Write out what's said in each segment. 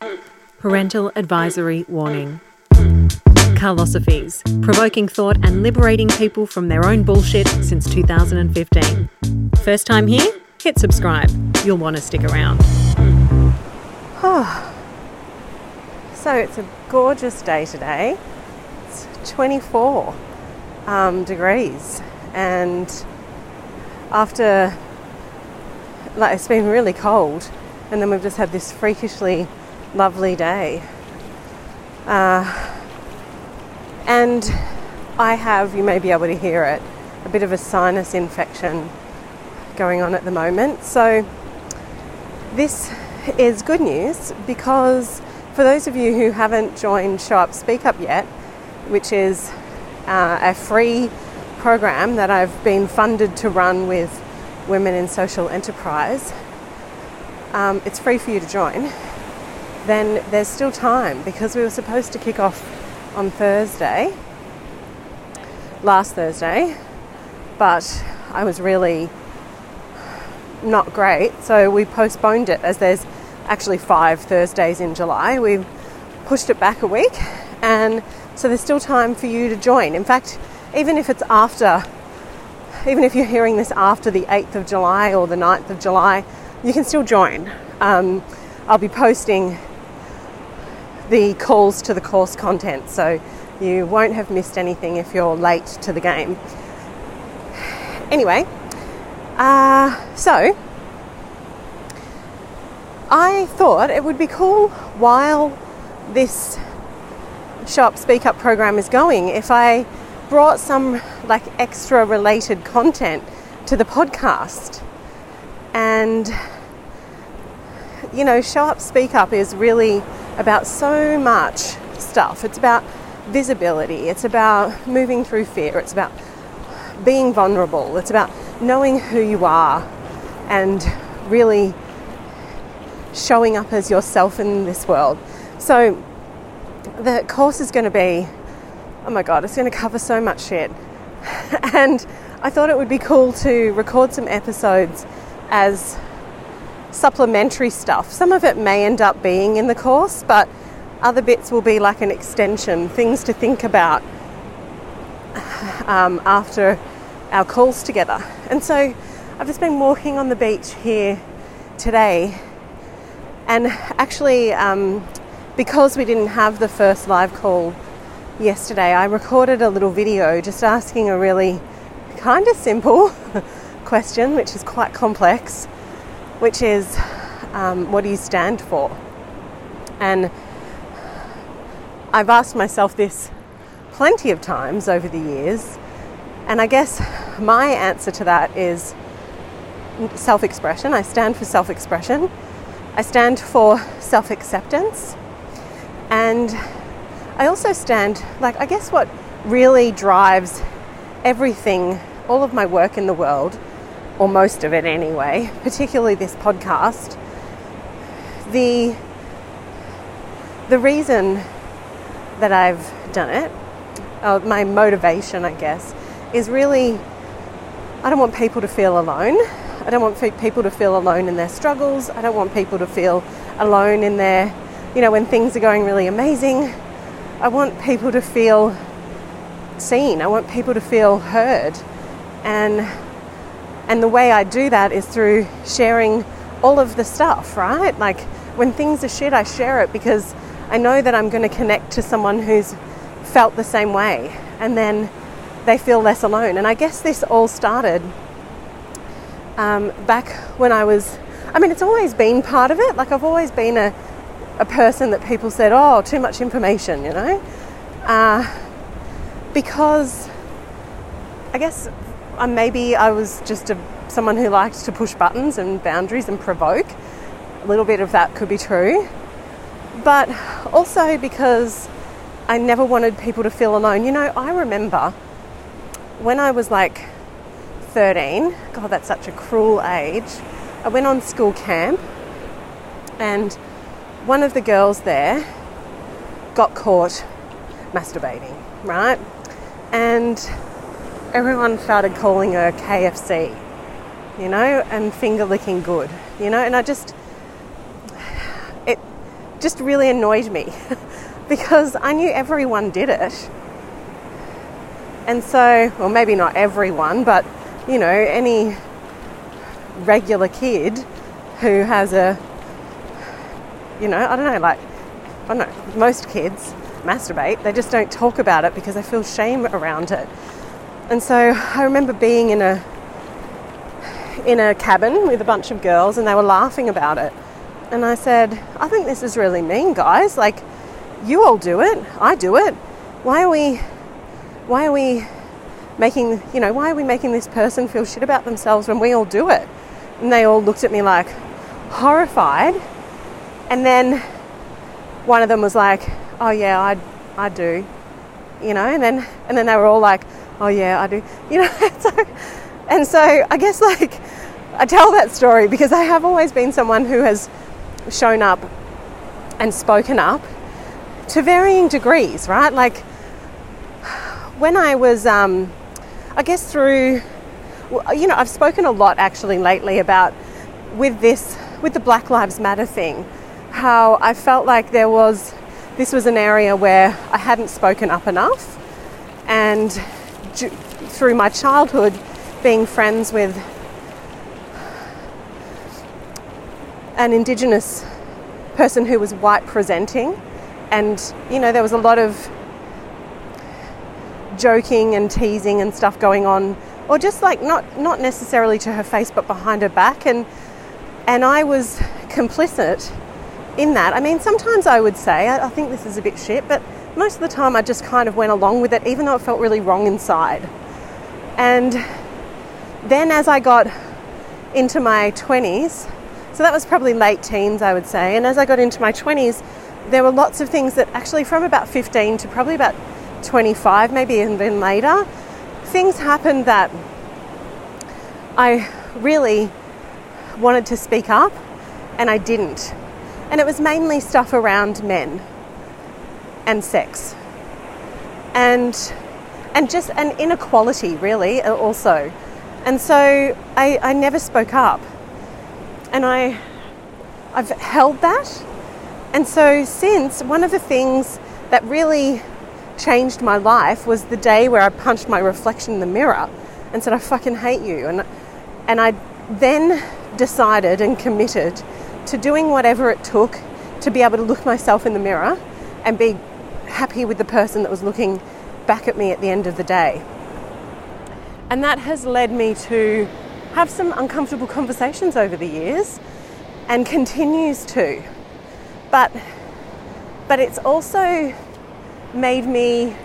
Parental advisory warning. Carlosophies, provoking thought and liberating people from their own bullshit since 2015. First time here? Hit subscribe. You'll want to stick around. So it's a gorgeous day today. It's 24 degrees, and after, it's been really cold, and then we've just had this freakishly lovely day. And I have, you may be able to hear it, a bit of a sinus infection going on at the moment. So this is good news, because for those of you who haven't joined Show Up Speak Up yet, which is a free program that I've been funded to run with Women in Social Enterprise, it's free for you to join, then there's still time, because we were supposed to kick off on last Thursday, but I was really not great, so we postponed it, as there's actually 5 Thursdays in July. We pushed it back a week, and so there's still time for you to join. In fact, even if you're hearing this after the 8th of July or the 9th of July, you can still join. I'll be posting the calls to the course content, so you won't have missed anything if you're late to the game. Anyway, so I thought it would be cool while this Show Up Speak Up program is going if I brought some extra related content to the podcast. And Show Up Speak Up is really about so much stuff. It's about visibility, it's about moving through fear, it's about being vulnerable, it's about knowing who you are and really showing up as yourself in this world. So the course is going to be, oh my god, it's going to cover so much shit. And I thought it would be cool to record some episodes as supplementary stuff. Some of it may end up being in the course, but other bits will be like an extension, things to think about after our calls together. And so I've just been walking on the beach here today, and actually because we didn't have the first live call yesterday, I recorded a little video just asking a really kind of simple question, which is quite complex, which is, what do you stand for? And I've asked myself this plenty of times over the years, and I guess my answer to that is self-expression. I stand for self-expression. I stand for self-acceptance. And I also stand, I guess what really drives everything, all of my work in the world, or most of it anyway, particularly this podcast, the reason that I've done it, my motivation, I guess, is really, I don't want people to feel alone. I don't want people to feel alone in their struggles. I don't want people to feel alone in their, when things are going really amazing. I want people to feel seen. I want people to feel heard. And the way I do that is through sharing all of the stuff, right? When things are shit, I share it because I know that I'm going to connect to someone who's felt the same way, and then they feel less alone. And I guess this all started back when it's always been part of it. I've always been a person that people said, oh, too much information, because I guess maybe I was just someone who liked to push buttons and boundaries and provoke. A little bit of that could be true, but also because I never wanted people to feel alone. I remember when I was 13, God, that's such a cruel age, I went on school camp, and one of the girls there got caught masturbating, right? And everyone started calling her KFC, and finger licking good, and just really annoyed me because I knew everyone did it. And so, well, maybe not everyone, but, you know, any regular kid who has a, you know, I don't know, most kids masturbate. They just don't talk about it because they feel shame around it. And so I remember being in a cabin with a bunch of girls and they were laughing about it. And I said, I think this is really mean, guys. Like, you all do it. I do it. Why are we making this person feel shit about themselves when we all do it? And they all looked at me like horrified. And then one of them was like, oh yeah, I do, you know, and then they were all like, oh yeah, I do, you know. and so I guess, like, I tell that story because I have always been someone who has shown up and spoken up to varying degrees, right? Like, when I was, I guess through, you know, I've spoken a lot actually lately about with the Black Lives Matter thing, how I felt like this was an area where I hadn't spoken up enough. And through my childhood, being friends with an Indigenous person who was white presenting, and, you know, there was a lot of joking and teasing and stuff going on, or just like not necessarily to her face but behind her back, and I was complicit in that. I mean, sometimes I would say I think this is a bit shit, but most of the time I just kind of went along with it, even though it felt really wrong inside. And then as I got into my 20s, so that was probably late teens, I would say, and as I got into my 20s, there were lots of things that actually from about 15 to probably about 25, maybe even later, things happened that I really wanted to speak up and I didn't. And it was mainly stuff around men and sex and inequality, really, also. And so I never spoke up, and I've held that. And so since, one of the things that really changed my life was the day where I punched my reflection in the mirror and said, I fucking hate you. And I then decided and committed to doing whatever it took to be able to look myself in the mirror and be happy with the person that was looking back at me at the end of the day. And that has led me to have some uncomfortable conversations over the years, and continues to. But it's also made me,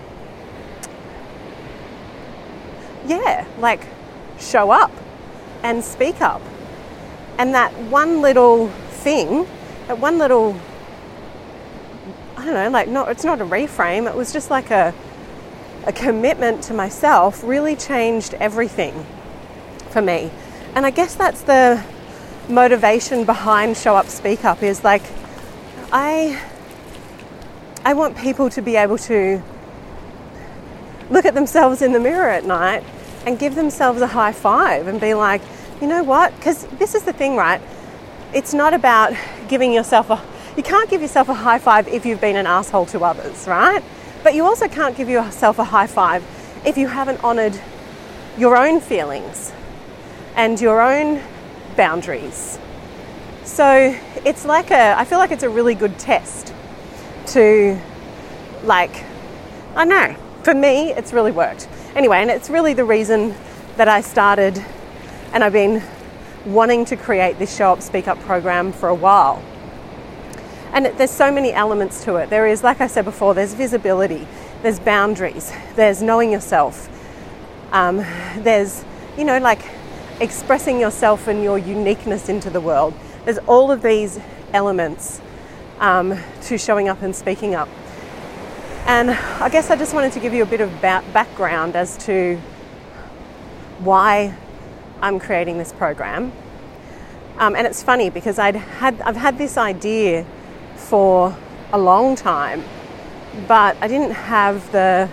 show up and speak up. And that one little thing, that one little, I don't know, it's not a reframe, it was just like a commitment to myself, really changed everything for me. And I guess that's the motivation behind Show Up, Speak Up, is like, I want people to be able to look at themselves in the mirror at night and give themselves a high five and be like, you know what? Because this is the thing, right? It's not about giving yourself you can't give yourself a high five if you've been an asshole to others, right? But you also can't give yourself a high five if you haven't honoured your own feelings and your own boundaries. So it's like I feel like it's a really good test to, I don't know, for me, it's really worked. Anyway, and it's really the reason that I started, and I've been wanting to create this Show Up, Speak Up program for a while. And there's so many elements to it. There is, like I said before, there's visibility, there's boundaries, there's knowing yourself, there's, expressing yourself and your uniqueness into the world. There's all of these elements to showing up and speaking up. And I guess I just wanted to give you a bit of background as to why I'm creating this program. And it's funny because I've had this idea for a long time, but I didn't have the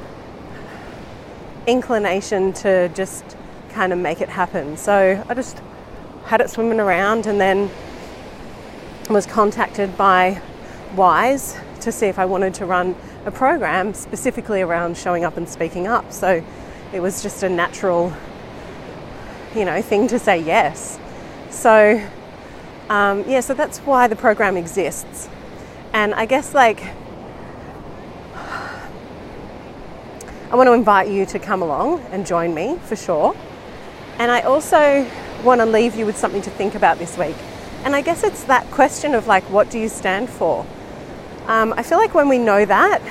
inclination to just kind of make it happen. So I just had it swimming around, and then was contacted by Wise to see if I wanted to run a program specifically around showing up and speaking up. So it was just a natural, thing to say yes. So, so that's why the program exists. And I guess I want to invite you to come along and join me for sure. And I also want to leave you with something to think about this week. And I guess it's that question of what do you stand for? I feel like when we know that,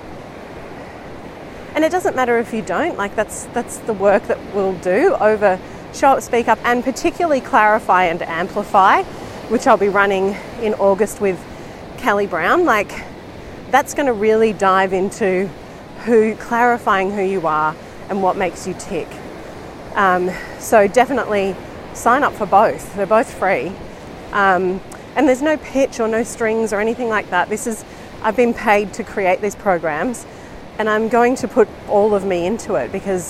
and it doesn't matter if you don't, that's the work that we'll do over Show Up, Speak Up, and particularly Clarify and Amplify, which I'll be running in August with Kelly Brown. That's going to really dive into clarifying who you are and what makes you tick. So definitely sign up for both. They're both free. And there's no pitch or no strings or anything like that. I've been paid to create these programs, and I'm going to put all of me into it because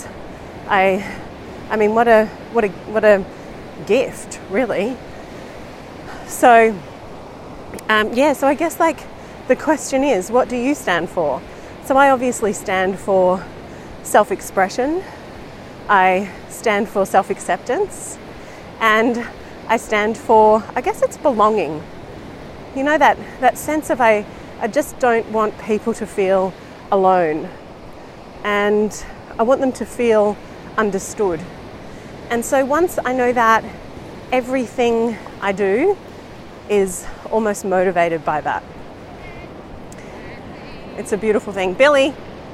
what a gift, really. So, so I guess the question is, what do you stand for? So I obviously stand for self-expression. I stand for self-acceptance, and I stand for, I guess it's belonging. That sense of I just don't want people to feel alone, and I want them to feel understood. And so once I know that, everything I do is almost motivated by that. It's a beautiful thing. Billy,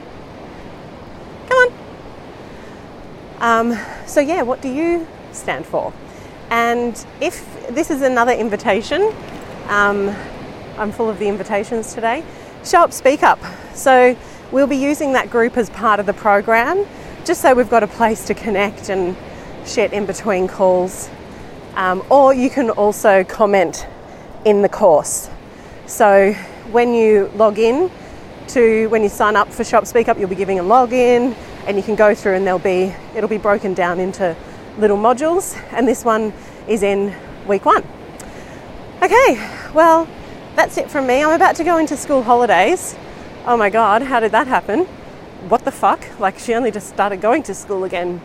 come on. What do you stand for? And if this is another invitation, I'm full of the invitations today, Show Up, Speak Up. So we'll be using that group as part of the program, just so we've got a place to connect and shit in between calls. Or you can also comment in the course. So when you log in when you sign up for Show Up, Speak Up, you'll be giving a login, and you can go through and it'll be broken down into little modules, and this one is in week 1. Okay, well, that's it from me. I'm about to go into school holidays. Oh my God, how did that happen? What the fuck? She only just started going to school again.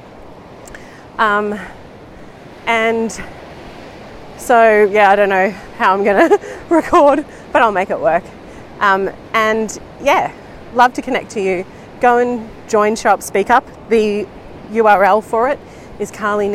And so, I don't know how I'm going to record, but I'll make it work. Love to connect to you. Go and join Show Up, Speak Up. The URL for it is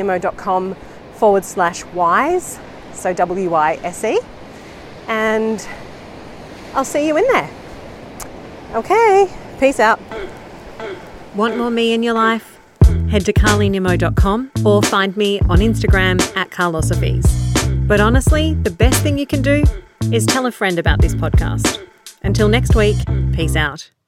carlynimmo.com/wise, so WYSE, and I'll see you in there. Okay, peace out. Want more me in your life? Head to carlynimmo.com or find me on Instagram @carlosophies. But honestly, the best thing you can do is tell a friend about this podcast. Until next week, peace out.